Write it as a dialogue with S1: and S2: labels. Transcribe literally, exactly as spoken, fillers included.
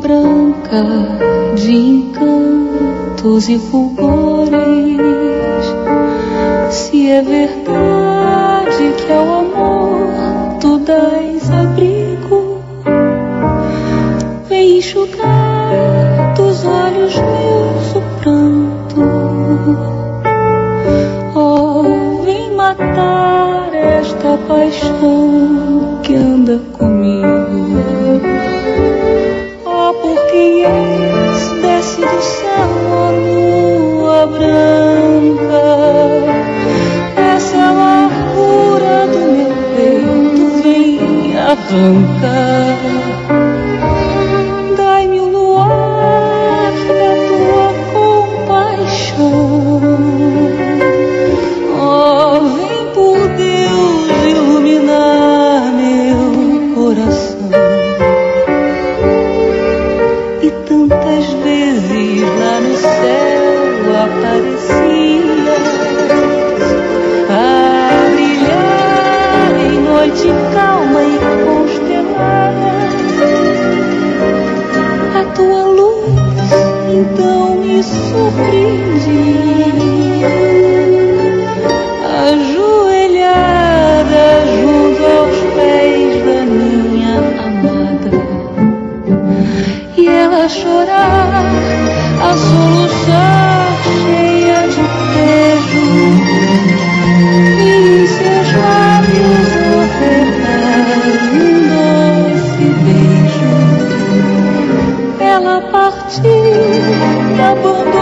S1: branca de encantos e fulgores. Se é verdade que ao amor tu dás abrigo, vem enxugar dos olhos meus o pranto. Oh, vem matar esta paixão que anda comigo. Oh, por quem és, desce do céu a lua branca. Essa largura do meu peito vem arrancar. Dai-me o luar da tua compaixão. Oh, vem por Deus iluminar meu coração. E tantas vezes lá no céu aparecias a brilhar em noite calma e constelada. A tua luz então me surpreendia, ajoelhada junto aos pés da minha amada. E ela chorar, a soluçar, cheia de beijo, e em seus lábios governar um doce beijo. Ela partiu, abandonando